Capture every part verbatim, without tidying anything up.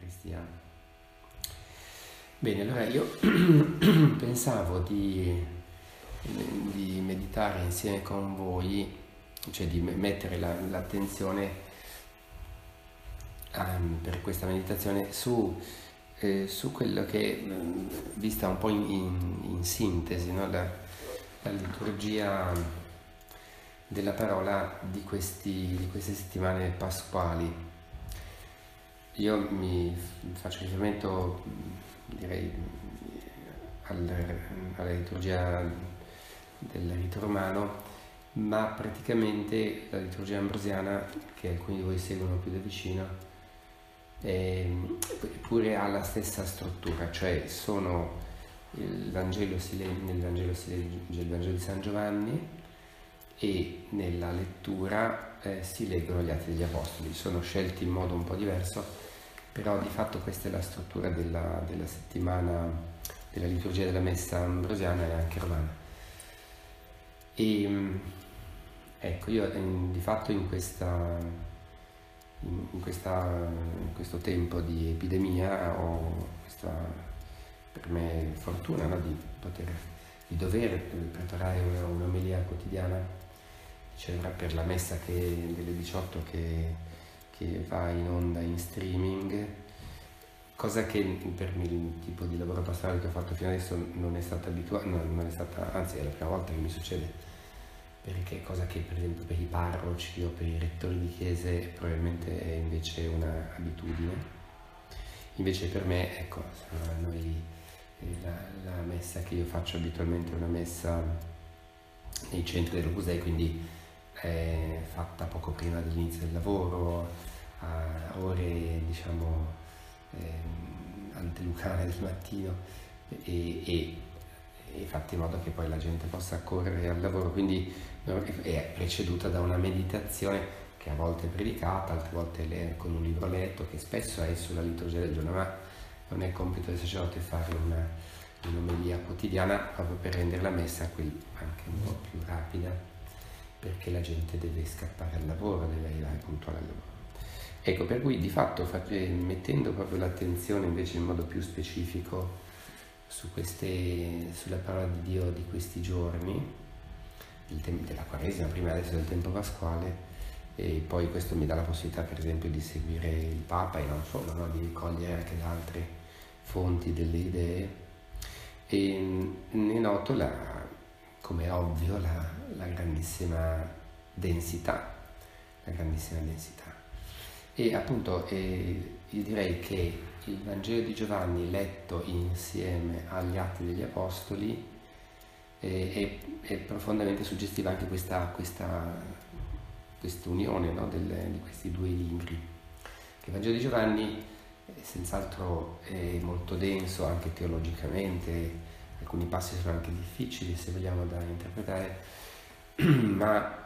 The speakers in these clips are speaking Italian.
Eucaristia. Bene, allora io pensavo di, di meditare insieme con voi, cioè di mettere la, l'attenzione um, per questa meditazione su, eh, su quello che, um, vista un po' in, in, in sintesi, no? la, la liturgia della parola di, questi, di queste settimane pasquali. Io mi faccio riferimento, direi, al, alla liturgia del rito romano, ma praticamente la liturgia ambrosiana, che alcuni di voi seguono più da vicino, eppure ha la stessa struttura, cioè sono il Vangelo si legge, nel Vangelo si legge il Vangelo di San Giovanni e nella lettura eh, si leggono gli Atti degli Apostoli. Sono scelti in modo un po' diverso, però di fatto questa è la struttura della, della settimana, della liturgia della messa ambrosiana e anche romana. E ecco, io di fatto in, questa, in, in, questa, in questo tempo di epidemia ho questa, per me, fortuna, no, di poter, di dover preparare una, un'omelia quotidiana, cioè per la messa che, delle diciotto che, che va in onda in streaming, cosa che per il tipo di lavoro pastorale che ho fatto fino adesso non è stata abituata, no, non è stata, anzi è la prima volta che mi succede, perché cosa che per esempio per i parroci o per i rettori di chiese probabilmente è invece una abitudine. Invece per me, ecco, noi, la, la messa che io faccio abitualmente è una messa nei centri dell'Opus Dei, quindi è fatta poco prima dell'inizio del lavoro, a ore, diciamo, eh, antelucane del mattino, e, e, e fatta in modo che poi la gente possa correre al lavoro, quindi è preceduta da una meditazione che a volte è predicata, altre volte è con un libro letto, che spesso è sulla liturgia del giorno, ma non è compito del sacerdote fare una, un'omelia quotidiana proprio per rendere la messa anche un po' più rapida, perché la gente deve scappare al lavoro, deve arrivare puntuale al lavoro. Ecco, per cui di fatto mettendo proprio l'attenzione invece in modo più specifico su queste, sulla parola di Dio di questi giorni, del tempo, della Quaresima, prima adesso del tempo pasquale, e poi questo mi dà la possibilità per esempio di seguire il Papa e non solo, no? Di cogliere anche da altre fonti delle idee, e ne noto, la, come è ovvio, la, la grandissima densità, la grandissima densità. E appunto eh, io direi che il Vangelo di Giovanni letto insieme agli Atti degli Apostoli eh, è, è profondamente suggestiva anche questa, questa, questa unione, no, del, di questi due libri. Il Vangelo di Giovanni eh, senz'altro è molto denso anche teologicamente, alcuni passi sono anche difficili se vogliamo da interpretare, ma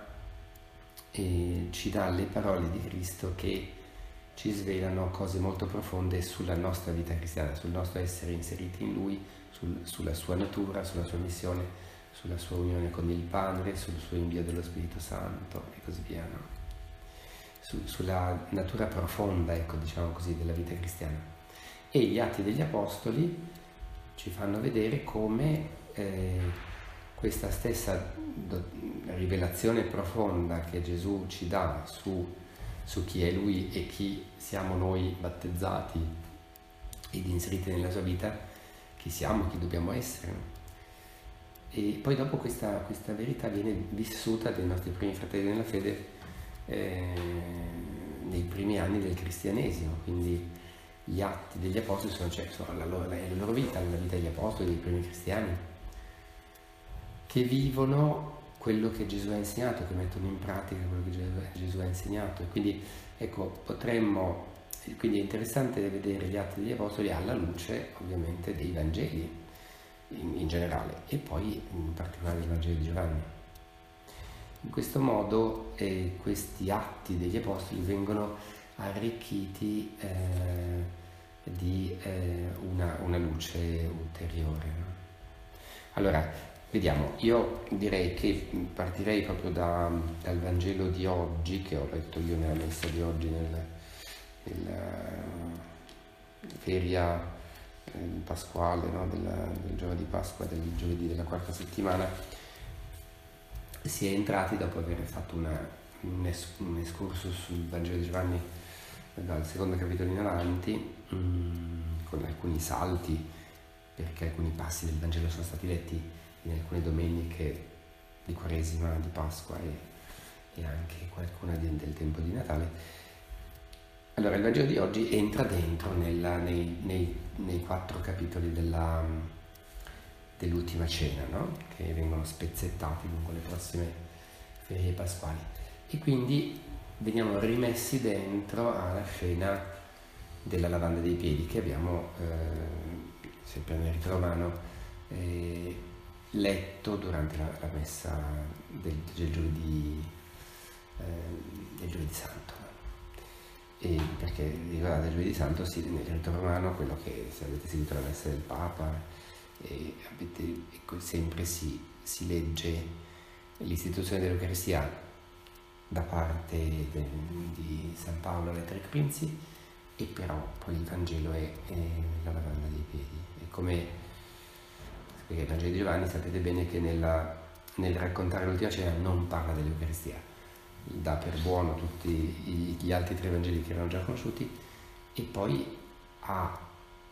eh, ci dà le parole di Cristo che ci svelano cose molto profonde sulla nostra vita cristiana, sul nostro essere inseriti in Lui, sul, sulla sua natura, sulla sua missione, sulla sua unione con il Padre, sul suo invio dello Spirito Santo e così via, no? Su, sulla natura profonda, ecco, diciamo così, della vita cristiana. E gli Atti degli Apostoli ci fanno vedere come eh, questa stessa do, rivelazione profonda che Gesù ci dà su su chi è Lui e chi siamo noi battezzati ed inseriti nella sua vita, chi siamo, chi dobbiamo essere. E poi dopo questa, questa verità viene vissuta dai nostri primi fratelli nella fede eh, nei primi anni del cristianesimo, quindi gli Atti degli Apostoli sono, cioè, sono la, loro, la loro vita, la vita degli Apostoli, dei primi cristiani, che vivono quello che Gesù ha insegnato, che mettono in pratica quello che Gesù, Gesù ha insegnato. E quindi ecco, potremmo, quindi è interessante vedere gli Atti degli Apostoli alla luce ovviamente dei Vangeli in, in generale, e poi in particolare il Vangelo di Giovanni. In questo modo eh, questi Atti degli Apostoli vengono arricchiti eh, di eh, una, una luce ulteriore, no? Allora, vediamo, io direi che partirei proprio da, dal Vangelo di oggi, che ho letto io nella messa di oggi nel, nel, feria eh, pasquale, no? Della, del giorno di Pasqua, del giovedì della quarta settimana, si è entrati dopo aver fatto una, un, es, un escursus sul Vangelo di Giovanni dal secondo capitolo in avanti, mh, con alcuni salti, perché alcuni passi del Vangelo sono stati letti in alcune domeniche di Quaresima, di Pasqua e, e anche qualcuna di, del tempo di Natale. Allora, il Vangelo di oggi entra dentro nella, nei, nei, nei quattro capitoli della, dell'ultima cena, no? Che vengono spezzettati lungo le prossime ferie pasquali. E quindi veniamo rimessi dentro alla scena della lavanda dei piedi che abbiamo, eh, sempre nel rito romano, eh, letto durante la, la messa del, del, giovedì, eh, del giovedì santo. E perché ricordate, il giovedì santo sì, nel rito romano, quello che se avete seguito la messa del Papa, e avete, ecco, sempre si, si legge l'istituzione dell'Eucaristia da parte de, di San Paolo alle Tre Princi, e però poi il Vangelo è, è la lavanda dei piedi. E come perché il Vangelo di Giovanni sapete bene che nella, nel raccontare l'ultima cena non parla dell'Eucaristia, dà per buono tutti gli altri tre Vangeli che erano già conosciuti, e poi ha,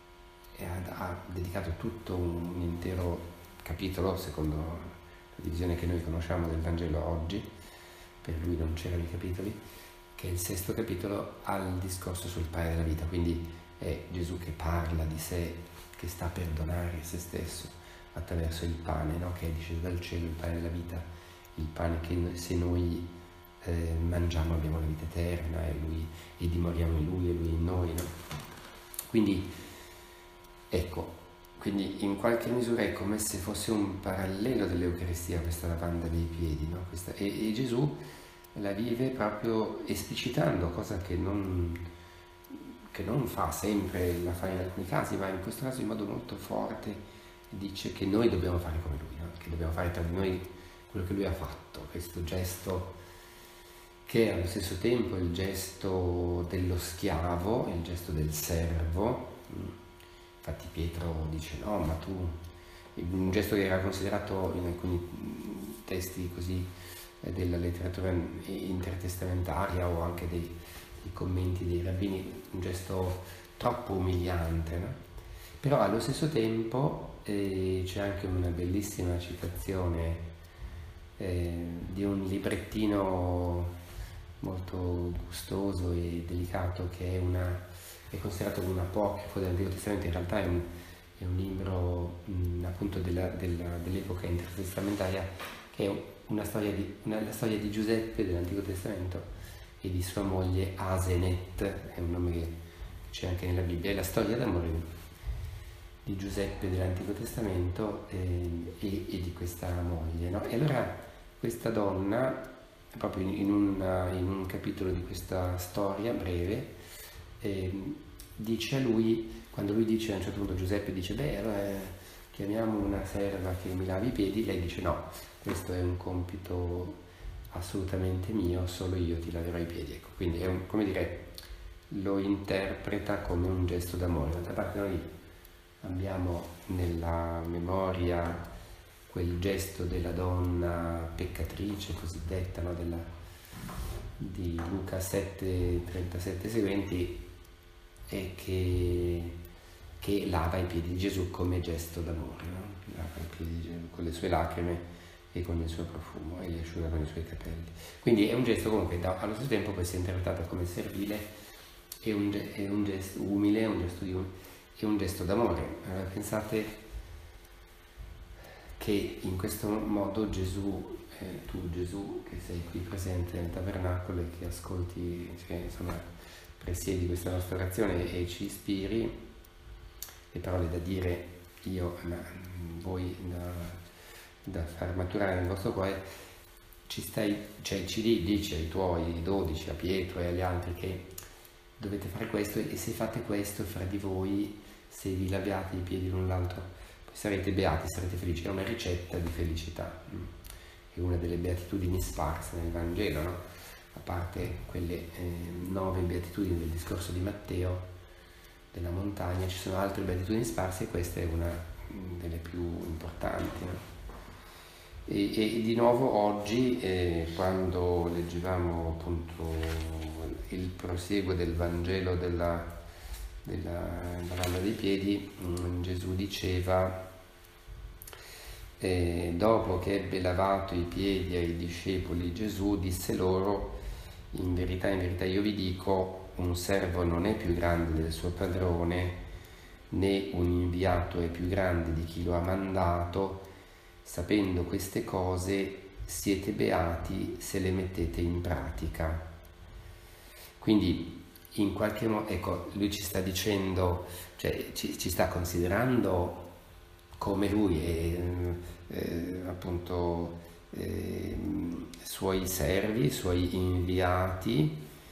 ha, ha dedicato tutto un intero capitolo, secondo la divisione che noi conosciamo del Vangelo oggi. Per lui non c'erano i capitoli, che è il sesto capitolo, al discorso sul pane della vita. Quindi è Gesù che parla di sé, che sta per donare se stesso attraverso il pane, no? Che è disceso dal cielo, il pane della vita, il pane che se noi eh, mangiamo abbiamo la vita eterna, e, lui, e dimoriamo in lui e lui in noi, no? Quindi ecco, quindi in qualche misura è come se fosse un parallelo dell'Eucaristia questa lavanda dei piedi, no? Questa, e, e Gesù la vive proprio esplicitando, cosa che non, che non fa sempre, la fa in alcuni casi, ma in questo caso in modo molto forte dice che noi dobbiamo fare come lui, no? Che dobbiamo fare tra di noi quello che lui ha fatto, questo gesto che è allo stesso tempo il gesto dello schiavo, il gesto del servo. Infatti Pietro dice no, ma tu, un gesto che era considerato in alcuni testi così della letteratura intertestamentaria o anche dei, dei commenti dei rabbini, un gesto troppo umiliante, no? Però allo stesso tempo eh, c'è anche una bellissima citazione eh, di un librettino molto gustoso e delicato che è, una, è considerato un apocrifo dell'Antico Testamento. In realtà è un, è un libro mh, appunto della, della, dell'epoca intertestamentaria, che è una storia di, una, la storia di Giuseppe dell'Antico Testamento e di sua moglie Asenet, è un nome che c'è anche nella Bibbia, è la storia d'amore di Giuseppe dell'Antico Testamento eh, e, e di questa moglie, no? E allora questa donna, proprio in, una, in un capitolo di questa storia breve, eh, dice a lui, quando lui dice a un certo punto, Giuseppe dice beh allora eh, chiamiamo una serva che mi lavi i piedi, lei dice no, questo è un compito assolutamente mio, solo io ti laverò i piedi, ecco. Quindi è un, come dire, lo interpreta come un gesto d'amore. D'altra parte noi abbiamo nella memoria quel gesto della donna peccatrice cosiddetta, no? Della, di Luca sette, trentasette seguenti, e che, che lava i piedi di Gesù come gesto d'amore, no? Lava i piedi di Gesù con le sue lacrime e con il suo profumo, e li asciuga con i suoi capelli. Quindi è un gesto comunque da, allo stesso tempo può essere interpretato come servile, è un, è un gesto umile, è un gesto di um, è un gesto d'amore. Allora, pensate che in questo modo Gesù, eh, tu Gesù che sei qui presente nel tabernacolo e che ascolti, cioè, insomma, presiedi questa nostra orazione e ci ispiri, le parole da dire io, ma voi da, da far maturare nel vostro cuore, ci stai, cioè ci dici ai tuoi dodici, a Pietro e agli altri che dovete fare questo, e se fate questo fra di voi, se vi laviate i piedi l'un l'altro, poi sarete beati, sarete felici. È una ricetta di felicità, è una delle beatitudini sparse nel Vangelo, no? A parte quelle eh, nove beatitudini del discorso di Matteo, della montagna, ci sono altre beatitudini sparse e questa è una delle più importanti, no? E, e di nuovo oggi, eh, quando leggevamo appunto il proseguo del Vangelo della, della lavanda dei piedi, mh, Gesù diceva, eh, dopo che ebbe lavato i piedi ai discepoli, Gesù disse loro: in verità, in verità io vi dico, un servo non è più grande del suo padrone, né un inviato è più grande di chi lo ha mandato. Sapendo queste cose siete beati se le mettete in pratica. Quindi in qualche modo, ecco, lui ci sta dicendo, cioè ci, ci sta considerando come lui e eh, appunto eh, suoi servi, suoi inviati,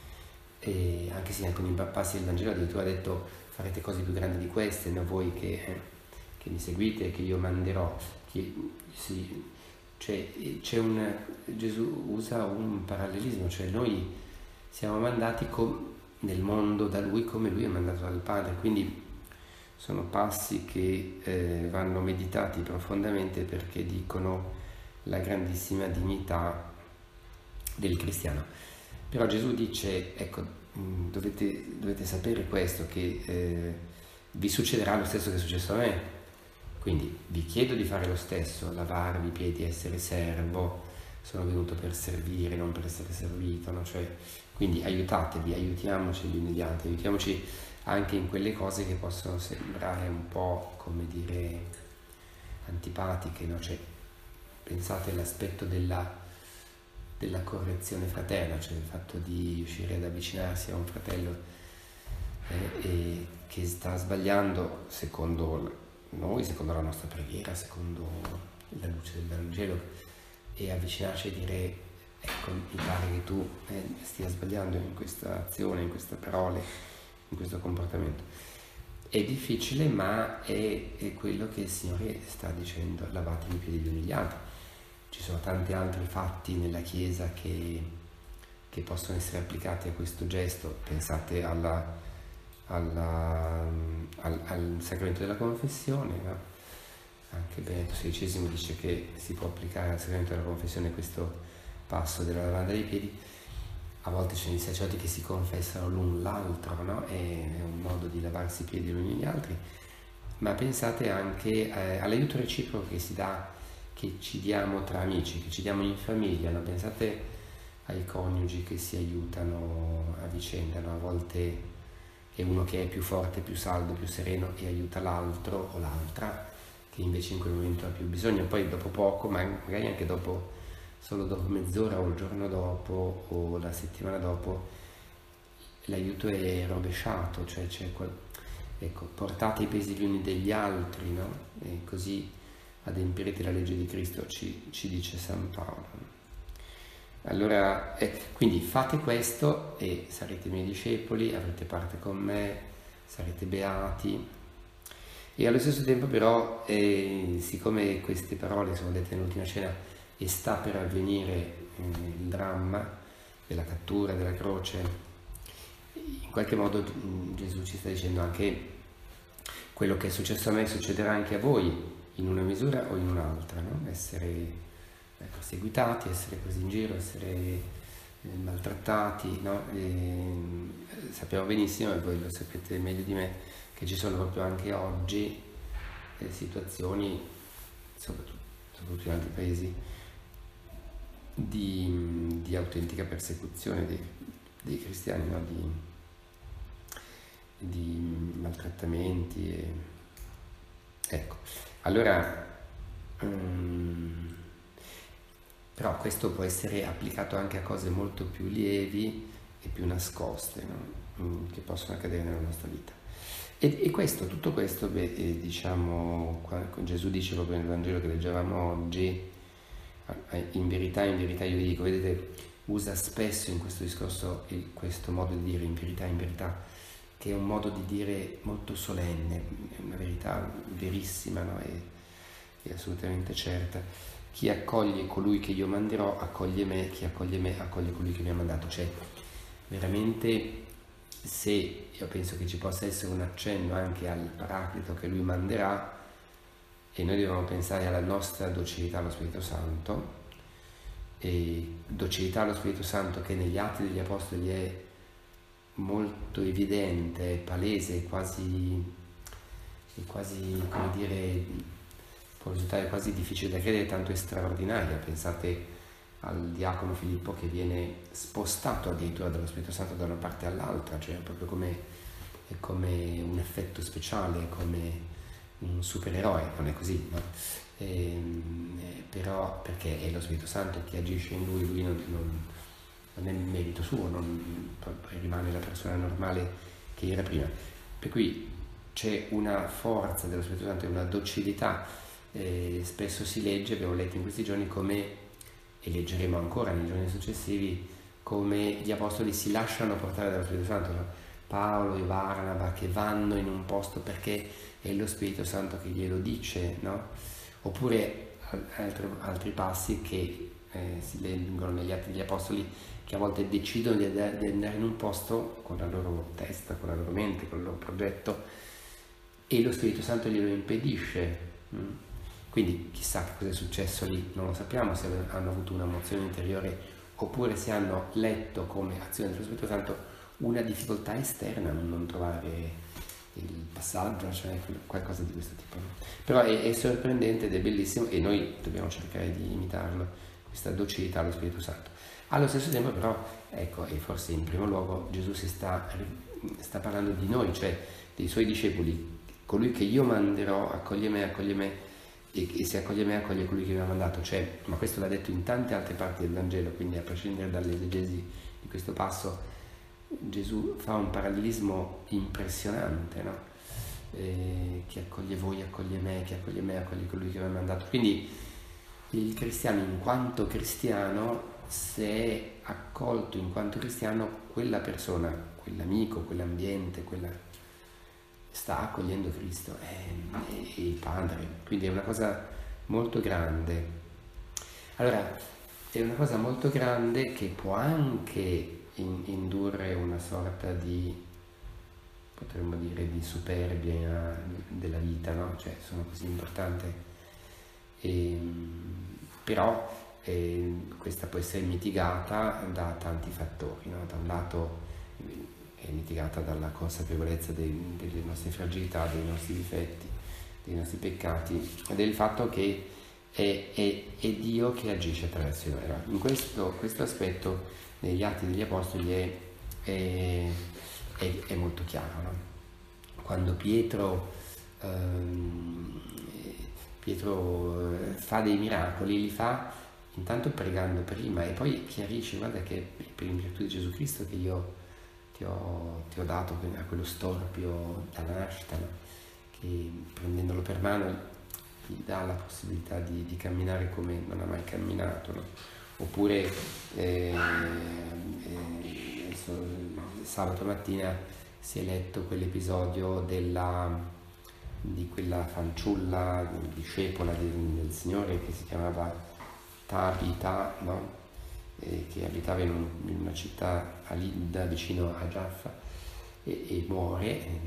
e anche se in alcuni passi del Vangelo addirittura ha detto: farete cose più grandi di queste, no? Voi che, eh, che mi seguite, che io manderò. Che, sì, cioè, c'è un, Gesù usa un parallelismo, cioè noi siamo mandati com, nel mondo da lui come lui è mandato dal Padre, quindi sono passi che eh, vanno meditati profondamente, perché dicono la grandissima dignità del cristiano. Però Gesù dice, ecco, dovete, dovete sapere questo, che eh, vi succederà lo stesso che è successo a me. Quindi vi chiedo di fare lo stesso, lavarvi i piedi, essere servo, sono venuto per servire, non per essere servito, no? Cioè, quindi aiutatevi, aiutiamoci gli uni gli altri, aiutiamoci anche in quelle cose che possono sembrare un po', come dire, antipatiche, no? Cioè, pensate all'aspetto della, della correzione fraterna, cioè il fatto di riuscire ad avvicinarsi a un fratello eh, e che sta sbagliando secondo noi, secondo la nostra preghiera, secondo la luce del Vangelo, e avvicinarci e dire: ecco, mi pare che tu eh, stia sbagliando in questa azione, in queste parole, in questo comportamento. È difficile, ma è, è quello che il Signore sta dicendo: lavatevi i piedi gli uni gli altri. Ci sono tanti altri fatti nella Chiesa che, che possono essere applicati a questo gesto. Pensate alla Alla, al, al sacramento della confessione, no? Anche Benedetto sedicesimo dice che si può applicare al sacramento della confessione questo passo della lavanda dei piedi. A volte ci sono i sacerdoti che si confessano l'un l'altro, no? È un modo di lavarsi i piedi gli uni gli altri. Ma pensate anche eh, all'aiuto reciproco che si dà, che ci diamo tra amici, che ci diamo in famiglia, no? Pensate ai coniugi che si aiutano a vicenda, no? A volte è uno che è più forte, più saldo, più sereno e aiuta l'altro o l'altra che invece in quel momento ha più bisogno. Poi dopo poco, ma magari anche dopo, solo dopo mezz'ora o il giorno dopo o la settimana dopo, l'aiuto è rovesciato, cioè c'è quel, ecco, portate i pesi gli uni degli altri, no? E così adempirete la legge di Cristo, ci, ci dice San Paolo. Allora, eh, quindi fate questo e sarete miei discepoli, avrete parte con me, sarete beati. E allo stesso tempo però, eh, siccome queste parole sono dette nell'ultima cena e sta per avvenire eh, il dramma della cattura, della croce, in qualche modo Gesù ci sta dicendo anche: quello che è successo a me succederà anche a voi, in una misura o in un'altra, no? Essere perseguitati, essere presi in giro, essere eh, maltrattati, no? E, sappiamo benissimo, e voi lo sapete meglio di me, che ci sono proprio anche oggi eh, situazioni, soprattutto, soprattutto in altri paesi, di, di autentica persecuzione dei, dei cristiani, no? di, di maltrattamenti. E... Ecco, allora... Um, Però questo può essere applicato anche a cose molto più lievi e più nascoste, no? Che possono accadere nella nostra vita. E, e questo, tutto questo, beh, eh, diciamo, Gesù dice proprio nel Vangelo che leggevamo oggi, in verità, in verità io vi dico, vedete, usa spesso in questo discorso il, questo modo di dire in verità, in verità, che è un modo di dire molto solenne, è una verità verissima, no? E, e assolutamente certa. Chi accoglie colui che io manderò accoglie me, chi accoglie me accoglie colui che mi ha mandato. Cioè, veramente se io penso che ci possa essere un accenno anche al Paraclito che lui manderà, e noi dobbiamo pensare alla nostra docilità allo Spirito Santo, e docilità allo Spirito Santo che negli Atti degli Apostoli è molto evidente, è palese, è quasi, è quasi, come dire, può risultare quasi difficile da credere, tanto è straordinaria. Pensate al diacono Filippo che viene spostato addirittura dallo Spirito Santo da una parte all'altra, cioè proprio come, è come un effetto speciale, è come un supereroe, non è così, no? E, però perché è lo Spirito Santo che agisce in lui, lui non, non, non è merito suo, non, rimane la persona normale che era prima. Per cui c'è una forza dello Spirito Santo e una docilità. Eh, spesso si legge, abbiamo letto in questi giorni come, e leggeremo ancora nei giorni successivi, come gli apostoli si lasciano portare dallo Spirito Santo, no? Paolo e Barnaba che vanno in un posto perché è lo Spirito Santo che glielo dice, no? Oppure altri, altri passi che eh, si leggono negli Atti degli Apostoli, che a volte decidono di andare, di andare in un posto con la loro testa, con la loro mente, con il loro progetto, e lo Spirito Santo glielo impedisce. Mm? Quindi chissà che cosa è successo lì, non lo sappiamo, se hanno avuto una mozione interiore oppure se hanno letto come azione dello Spirito Santo una difficoltà esterna, non trovare il passaggio, cioè qualcosa di questo tipo. Però è, è sorprendente ed è bellissimo e noi dobbiamo cercare di imitarlo, questa docilità allo Spirito Santo. Allo stesso tempo però, ecco, e forse in primo luogo Gesù si sta, sta parlando di noi, cioè dei suoi discepoli, colui che io manderò, accoglie me, accoglie me, e, e se accoglie me accoglie colui che mi ha mandato, cioè, ma questo l'ha detto in tante altre parti del Vangelo, quindi a prescindere dall'esegesi di questo passo, Gesù fa un parallelismo impressionante, no? Eh, chi accoglie voi accoglie me, chi accoglie me accoglie colui che mi ha mandato. Quindi il cristiano in quanto cristiano, se è accolto in quanto cristiano, quella persona, quell'amico, quell'ambiente, quella sta accogliendo Cristo e il Padre. Quindi è una cosa molto grande. Allora, è una cosa molto grande che può anche In, indurre una sorta di, potremmo dire, di superbia della vita, no? Cioè sono così importante, e, però eh, questa può essere mitigata da tanti fattori, no? Da un lato è mitigata dalla consapevolezza dei, delle nostre fragilità, dei nostri difetti, dei nostri peccati, e del fatto che è, è, è Dio che agisce attraverso di noi. In questo, questo aspetto negli Atti degli Apostoli è, è, è, è molto chiaro, no? Quando Pietro, ehm, Pietro fa dei miracoli, li fa intanto pregando prima e poi chiarisce: guarda che per in virtù di Gesù Cristo che io ti ho, ti ho dato a quello storpio dalla nascita, no? Che prendendolo per mano gli dà la possibilità di, di camminare come non ha mai camminato, no? Oppure eh, eh, sabato mattina si è letto quell'episodio della, di quella fanciulla discepola del, del Signore che si chiamava Tabita, no? eh, che abitava in, un, in una città a Lidda vicino a Giaffa e, e muore. E,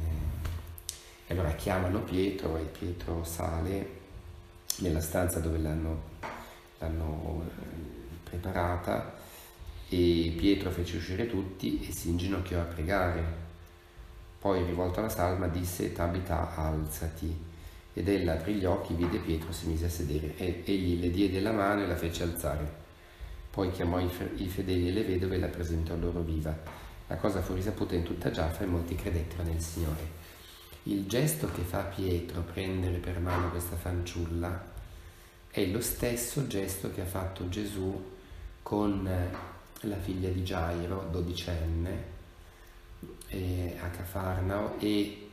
e allora chiamano Pietro e Pietro sale nella stanza dove l'hanno, l'hanno preparata, e Pietro fece uscire tutti e si inginocchiò a pregare. Poi, rivolto alla salma, disse: Tabita, alzati. Ed ella aprì gli occhi, vide Pietro, si mise a sedere e egli le diede la mano e la fece alzare. Poi chiamò i fedeli e le vedove e la presentò loro viva. La cosa fu risaputa in tutta Giaffa e molti credettero nel Signore. Il gesto che fa Pietro, prendere per mano questa fanciulla, è lo stesso gesto che ha fatto Gesù con la figlia di Gairo, dodicenne, eh, a Cafarnao, e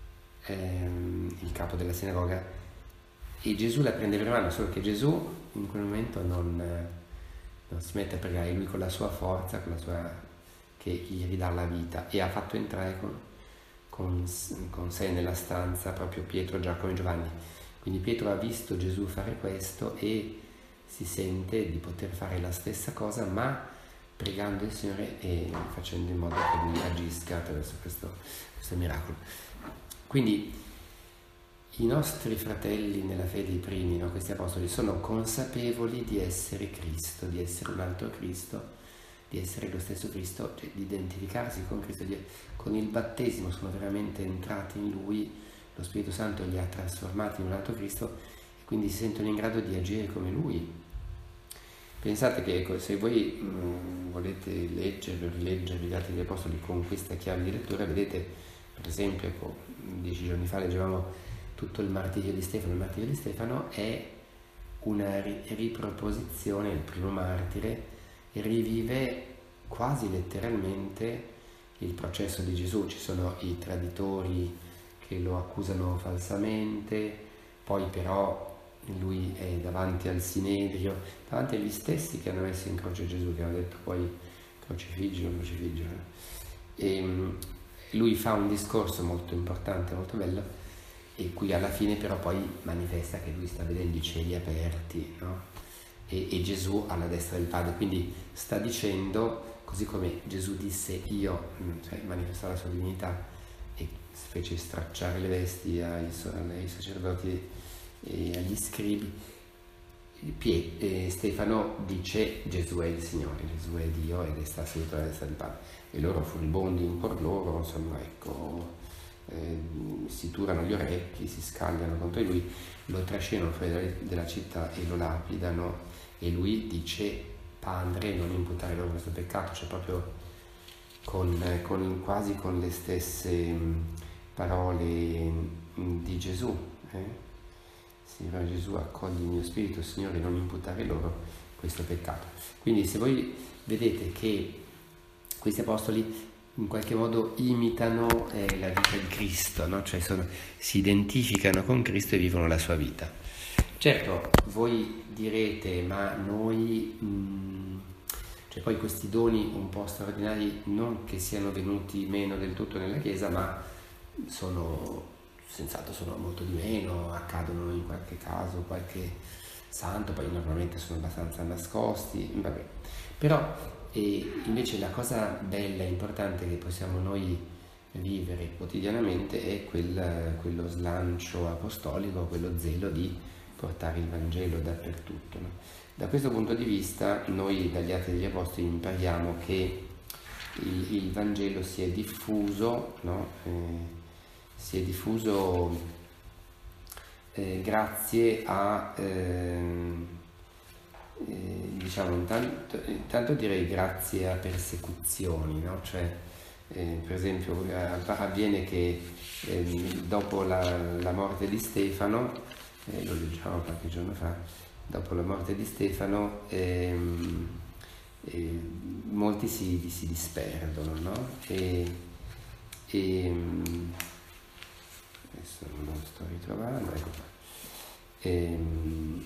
ehm, il capo della sinagoga, e Gesù la prende per mano, solo che Gesù in quel momento non, non si mette a pregare, lui con la sua forza, con la sua, che gli ridà la vita, e ha fatto entrare con, con, con sé nella stanza proprio Pietro, Giacomo e Giovanni. Quindi Pietro ha visto Gesù fare questo e si sente di poter fare la stessa cosa, ma pregando il Signore e facendo in modo che Lui agisca attraverso questo, questo miracolo. Quindi i nostri fratelli nella fede, i primi, no, questi apostoli, sono consapevoli di essere Cristo, di essere un altro Cristo, di essere lo stesso Cristo, cioè di identificarsi con Cristo, di, con il battesimo sono veramente entrati in Lui, lo Spirito Santo li ha trasformati in un altro Cristo e quindi si sentono in grado di agire come Lui. Pensate che ecco, se voi mh, volete leggere o rileggere gli Atti degli Apostoli con questa chiave di lettura, vedete, per esempio, ecco, dieci giorni fa leggevamo tutto il martirio di Stefano. Il martirio di Stefano è una riproposizione, il primo martire rivive quasi letteralmente il processo di Gesù. Ci sono i traditori che lo accusano falsamente, poi però lui è davanti al Sinedrio, davanti agli stessi che hanno messo in croce Gesù, che hanno detto poi crocifiggilo, crocifiggilo. E lui fa un discorso molto importante, molto bello, e qui alla fine però poi manifesta che lui sta vedendo i cieli aperti, no? e, e Gesù alla destra del Padre, quindi sta dicendo, così come Gesù disse io, cioè manifestò la sua divinità e fece stracciare le vesti ai, ai sacerdoti e agli scribi, Pie, eh, Stefano dice Gesù è il Signore, Gesù è Dio ed è sta seduto alla destra del Padre, e loro furibondi in cuor loro, insomma, ecco, eh, si turano gli orecchi, si scagliano contro lui, lo trascinano fuori dalla città e lo lapidano, e lui dice Padre, non imputare loro questo peccato, cioè proprio con, con, quasi con le stesse parole di Gesù, eh? Signore Gesù, accogli il mio spirito, Signore, non imputare loro questo peccato. Quindi se voi vedete che questi apostoli in qualche modo imitano eh, la vita di Cristo, no? Cioè sono, si identificano con Cristo e vivono la sua vita. Certo, voi direte, ma noi, mh, cioè poi questi doni un po' straordinari non che siano venuti meno del tutto nella Chiesa, ma sono... senz'altro sono molto di meno, accadono in qualche caso, qualche santo, poi normalmente sono abbastanza nascosti, vabbè. Però eh, invece la cosa bella e importante che possiamo noi vivere quotidianamente è quel, quello slancio apostolico, quello zelo di portare il Vangelo dappertutto, no? Da questo punto di vista noi dagli Atti degli Apostoli impariamo che il, il Vangelo si è diffuso, no? Eh, si è diffuso eh, grazie a, eh, eh, diciamo, intanto, intanto direi grazie a persecuzioni, no? Cioè, eh, per esempio, avviene che eh, dopo la, la morte di Stefano, eh, lo leggiamo qualche giorno fa, dopo la morte di Stefano, ehm, eh, molti si, si disperdono, no? E, e, adesso non lo sto ritrovando, ecco qua. Ehm,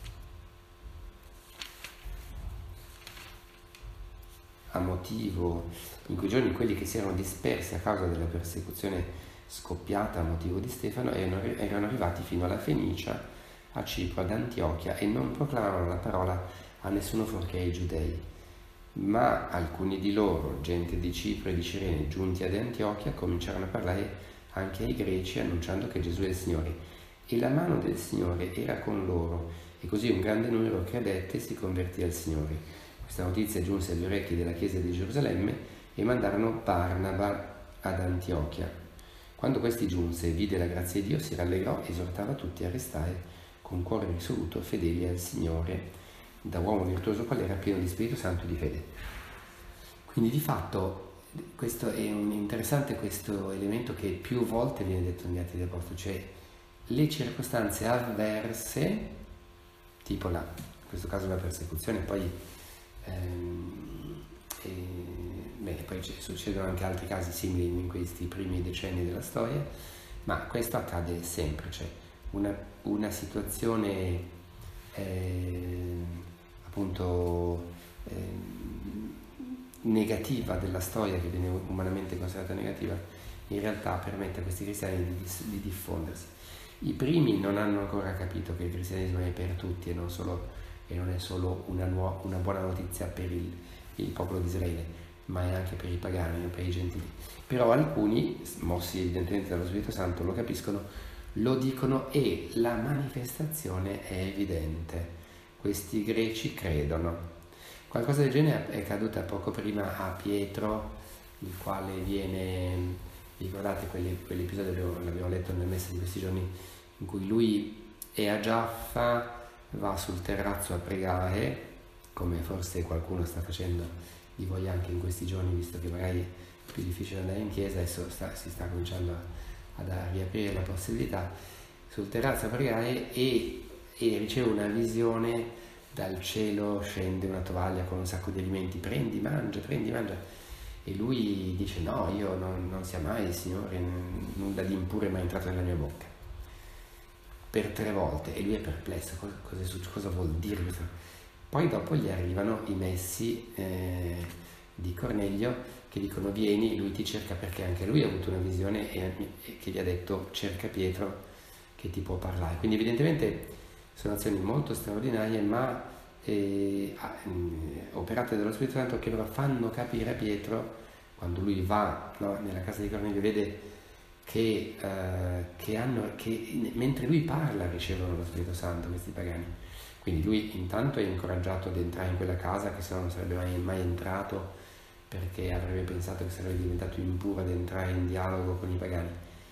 a motivo, in quei giorni quelli che si erano dispersi a causa della persecuzione scoppiata a motivo di Stefano erano, erano arrivati fino alla Fenicia, a Cipro, ad Antiochia, e non proclamavano la parola a nessuno fuorché ai giudei. Ma alcuni di loro, gente di Cipro e di Cirene, giunti ad Antiochia, cominciarono a parlare anche ai greci, annunciando che Gesù è il Signore. E la mano del Signore era con loro, e così un grande numero credette e si convertì al Signore. Questa notizia giunse agli orecchi della chiesa di Gerusalemme e mandarono Barnaba ad Antiochia. Quando questi giunse e vide la grazia di Dio, si rallegrò e esortava tutti a restare con cuore risoluto, fedeli al Signore, da uomo virtuoso qual era, pieno di Spirito Santo e di fede. Quindi di fatto questo è un interessante questo elemento che più volte viene detto negli Atti degli Apostoli, cioè le circostanze avverse, tipo la, in questo caso la persecuzione, poi, ehm, e, beh, poi succedono anche altri casi simili in questi primi decenni della storia, ma questo accade sempre, cioè una, una situazione eh, appunto eh, negativa della storia, che viene umanamente considerata negativa, in realtà permette a questi cristiani di, di diffondersi. I primi non hanno ancora capito che il cristianesimo è per tutti e non, solo, e non è solo una, nuova, una buona notizia per il il popolo di Israele, ma è anche per i pagani, per i gentili. Però alcuni, mossi evidentemente dallo Spirito Santo, lo capiscono, lo dicono e la manifestazione è evidente. Questi greci credono. Qualcosa del genere è accaduta poco prima a Pietro, il quale viene, ricordate quell'episodio, l'abbiamo letto nel messa di questi giorni, in cui lui è a Giaffa, va sul terrazzo a pregare, come forse qualcuno sta facendo di voi anche in questi giorni, visto che magari è più difficile andare in chiesa, adesso sta, si sta cominciando a, a riaprire la possibilità, sul terrazzo a pregare e, e riceve una visione, dal cielo scende una tovaglia con un sacco di alimenti, prendi, mangia, prendi, mangia, e lui dice no, io non, non sia mai, Signore, nulla di impuro è mai entrato nella mia bocca, per tre volte, e lui è perplesso, cosa, cosa, cosa vuol dire questo? Poi dopo gli arrivano i messi eh, di Cornelio che dicono vieni, lui ti cerca perché anche lui ha avuto una visione e, e che gli ha detto cerca Pietro che ti può parlare. Quindi evidentemente sono azioni molto straordinarie, ma eh, operate dallo Spirito Santo, che però fanno capire a Pietro, quando lui va, no, nella casa di Cornelio, vede che, eh, che, hanno, che mentre lui parla ricevono lo Spirito Santo questi pagani. Quindi lui intanto è incoraggiato ad entrare in quella casa, che se no non sarebbe mai, mai entrato, perché avrebbe pensato che sarebbe diventato impuro ad entrare in dialogo con i pagani.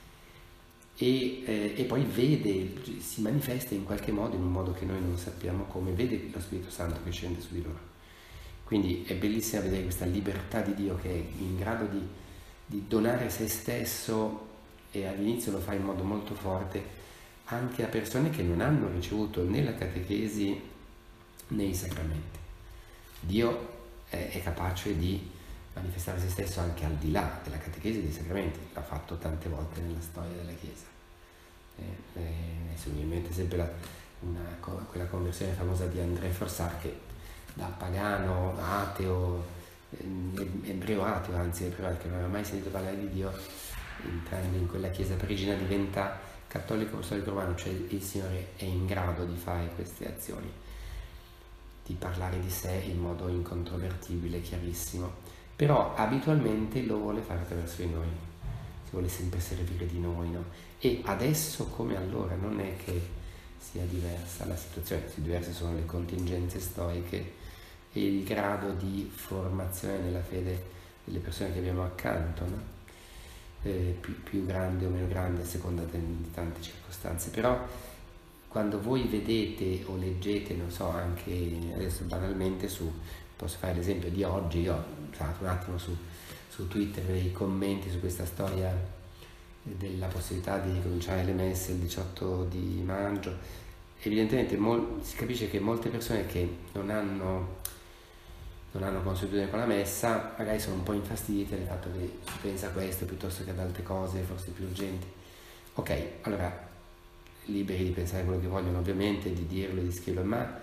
E, eh, e poi vede, si manifesta in qualche modo, in un modo che noi non sappiamo come, vede lo Spirito Santo che scende su di loro. Quindi è bellissimo vedere questa libertà di Dio che è in grado di, di donare se stesso, e all'inizio lo fa in modo molto forte anche a persone che non hanno ricevuto né la catechesi né i sacramenti. Dio è, è capace di manifestare se stesso anche al di là della catechesi e dei sacramenti, l'ha fatto tante volte nella storia della Chiesa. Eh, eh, mi viene in mente sempre la, una, quella conversione famosa di André Forsart, che da pagano, ateo, eh, ebreo ateo, anzi ebreo che non aveva mai sentito parlare di Dio, entrando in quella chiesa parigina diventa cattolico apostolico romano, cioè il Signore è in grado di fare queste azioni, di parlare di sé in modo incontrovertibile, chiarissimo, però abitualmente lo vuole fare attraverso di noi, si vuole sempre servire di noi, no? E adesso come allora non è che sia diversa la situazione, diverse sono le contingenze storiche e il grado di formazione nella fede delle persone che abbiamo accanto, no? Eh, più, più grande o meno grande a seconda di tante circostanze, però quando voi vedete o leggete, non so, anche adesso banalmente su, posso fare l'esempio di oggi, io ho usato un attimo su, su Twitter i commenti su questa storia della possibilità di cominciare le messe il diciotto di maggio, evidentemente mol, si capisce che molte persone che non hanno non hanno consuetudine con la messa, magari sono un po' infastidite del fatto che si pensa a questo piuttosto che ad altre cose forse più urgenti. Ok, allora, liberi di pensare quello che vogliono ovviamente, di dirlo e di scriverlo, ma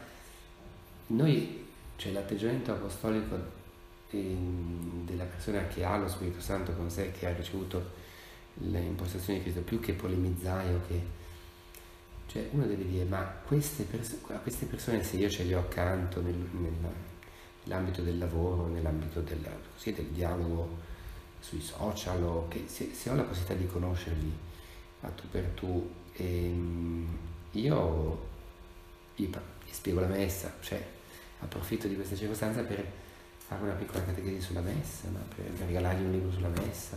noi, cioè l'atteggiamento apostolico eh, della persona che ha lo Spirito Santo con sé, che ha ricevuto le impostazioni di Cristo, più che polemizzare, che cioè uno deve dire, ma queste perso- a queste persone se io ce le ho accanto nel, nel nell'ambito del lavoro, nell'ambito del, così, del dialogo sui social, o che se, se ho la possibilità di conoscerli a tu per tu, ehm, io gli, gli spiego la messa, cioè approfitto di questa circostanza per fare una piccola catechesi sulla messa, no? per, per regalargli un libro sulla messa.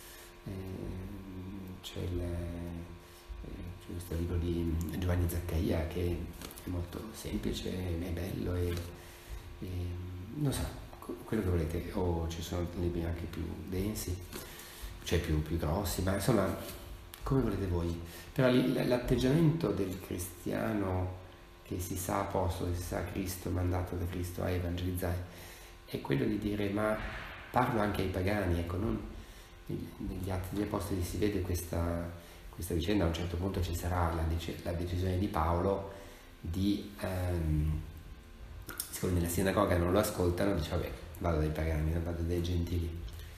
Ehm, c'è, il, c'è questo libro di Giovanni Zaccaia che è molto semplice, è bello e E, non so, quello che volete, o ci sono libri anche più densi, cioè più, più grossi, ma insomma, come volete voi. Però l'atteggiamento del cristiano che si sa apostolo, che si sa Cristo, mandato da Cristo a evangelizzare, è quello di dire, ma parlo anche ai pagani, ecco, non negli Atti degli Apostoli si vede questa, questa vicenda, a un certo punto ci sarà la, la decisione di Paolo di... Um, siccome nella sinagoga non lo ascoltano, dice vabbè, vado dai pagani, vado dai gentili.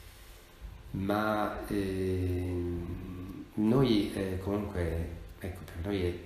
Ma eh, noi eh, comunque, ecco, per noi è,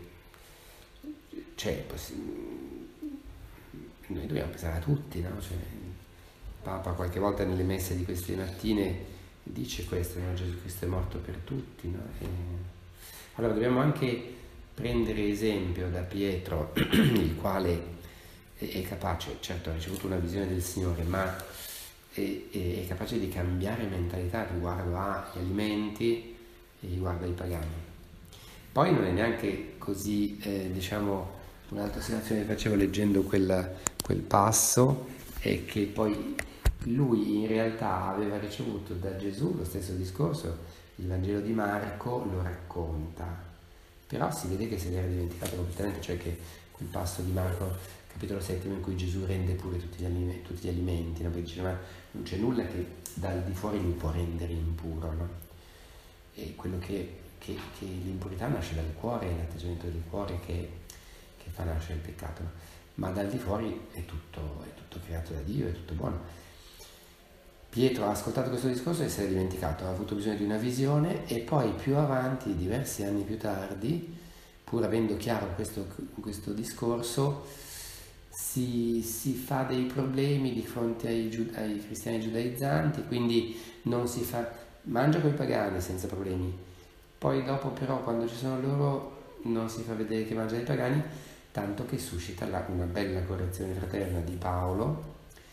cioè, possi- noi dobbiamo pensare a tutti, no? Cioè, Papa qualche volta nelle messe di queste mattine dice questo, no? Gesù Cristo è morto per tutti, no? E allora dobbiamo anche prendere esempio da Pietro, il quale è capace, certo ha ricevuto una visione del Signore, ma è, è capace di cambiare mentalità riguardo agli alimenti e riguardo ai pagani. Poi non è neanche così, eh, diciamo, un'altra osservazione che facevo leggendo quel, quel passo è che poi lui in realtà aveva ricevuto da Gesù lo stesso discorso, il Vangelo di Marco lo racconta, però si vede che se l'era dimenticato completamente, cioè che quel passo di Marco, capitolo settimo, in cui Gesù rende pure tutti gli alimenti, tutti gli alimenti, no? Perché dice, ma non c'è nulla che dal di fuori lui può rendere impuro, no? E quello che, che, che l'impurità nasce dal cuore, è l'atteggiamento del cuore che, che fa nascere il peccato, no? Ma dal di fuori è tutto, è tutto creato da Dio, è tutto buono. Pietro ha ascoltato questo discorso e si è dimenticato, ha avuto bisogno di una visione, e poi più avanti, diversi anni più tardi, pur avendo chiaro questo, questo discorso, si, si fa dei problemi di fronte ai, ai cristiani giudaizzanti, quindi non si fa, mangia con i pagani senza problemi, poi dopo però quando ci sono loro non si fa vedere che mangia dei pagani, tanto che suscita la, una bella correzione fraterna di Paolo,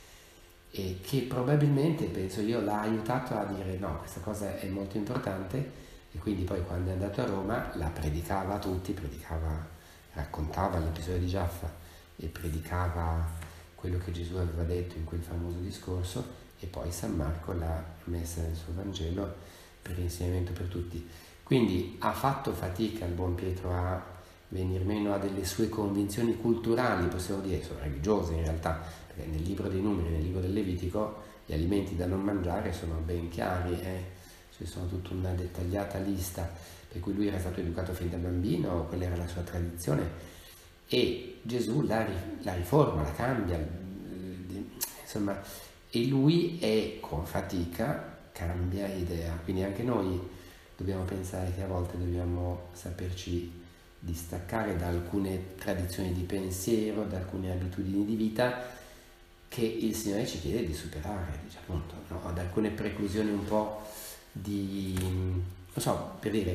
e che probabilmente, penso io, l'ha aiutato a dire no, questa cosa è molto importante, e quindi poi quando è andato a Roma la predicava a tutti, predicava, raccontava l'episodio di Giaffa e predicava quello che Gesù aveva detto in quel famoso discorso, e poi San Marco l'ha messa nel suo Vangelo per l'insegnamento per tutti. Quindi ha fatto fatica il buon Pietro a venir meno a delle sue convinzioni culturali, possiamo dire, sono religiose in realtà, perché nel libro dei Numeri, nel libro del Levitico, gli alimenti da non mangiare sono ben chiari, eh? Ci sono tutta una dettagliata lista, per cui lui era stato educato fin da bambino, quella era la sua tradizione, e Gesù la, la riforma, la cambia, insomma, e lui è con fatica cambia idea. Quindi anche noi dobbiamo pensare che a volte dobbiamo saperci distaccare da alcune tradizioni di pensiero, da alcune abitudini di vita che il Signore ci chiede di superare, dice, appunto, no? Ad alcune preclusioni un po' di, non so, per dire,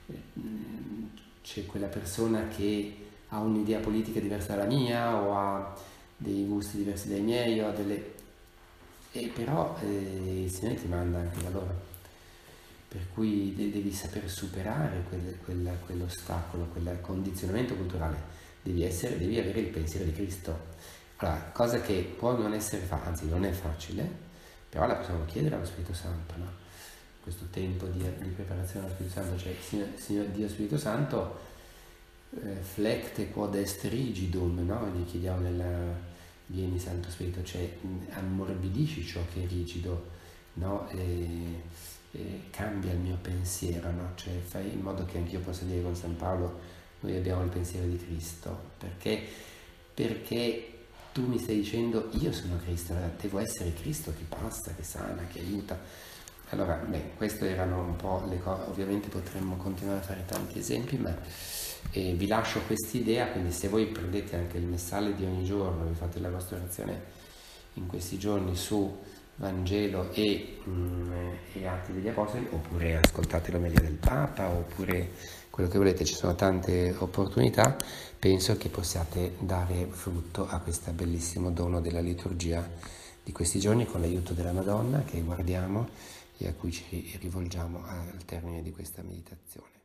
c'è quella persona che ha un'idea politica diversa dalla mia, o ha dei gusti diversi dai miei, o ha delle... e però eh, il Signore ti manda anche da loro, per cui devi saper superare quel, quel, quell'ostacolo, quel condizionamento culturale, devi, essere, devi avere il pensiero di Cristo. Allora, cosa che può non essere facile, anzi non è facile, però la possiamo chiedere allo Spirito Santo, no? Questo tempo di, di preparazione allo Spirito Santo, cioè Signore, Signore Dio Spirito Santo, eh, flecte quod est rigidum, no? Gli chiediamo nella vieni Santo Spirito, cioè ammorbidisci ciò che è rigido, no? E, e cambia il mio pensiero, no? Cioè fai in modo che anch'io possa dire con San Paolo, noi abbiamo il pensiero di Cristo, perché, perché tu mi stai dicendo io sono Cristo, devo essere Cristo che passa, che sana, che aiuta. Allora, beh, queste erano un po' le cose, ovviamente potremmo continuare a fare tanti esempi, ma eh, vi lascio quest'idea, quindi se voi prendete anche il messale di ogni giorno, vi fate la vostra orazione in questi giorni su Vangelo e, mm, e Atti degli Apostoli, oppure ascoltate l'omelia del Papa, oppure quello che volete, ci sono tante opportunità, penso che possiate dare frutto a questo bellissimo dono della liturgia di questi giorni, con l'aiuto della Madonna che guardiamo e a cui ci rivolgiamo al termine di questa meditazione.